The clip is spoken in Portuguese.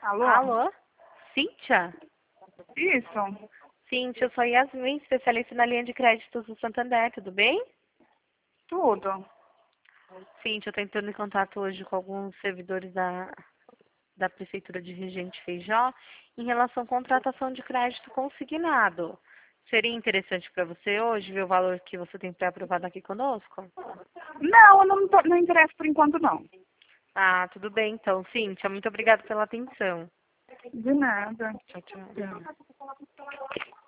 Alô? Alô? Cíntia? Isso. Cíntia, eu sou a Yasmin, especialista na linha de créditos do Santander, tudo bem? Tudo. Cíntia, eu estou entrando em contato hoje com alguns servidores da Prefeitura de Regente Feijó em relação à contratação de crédito consignado. Seria interessante para você hoje ver o valor que você tem pré-aprovado aqui conosco? Não, eu não interessa por enquanto, não. Ah, tudo bem então. Cíntia, muito obrigada pela atenção. De nada. Tchau, tchau.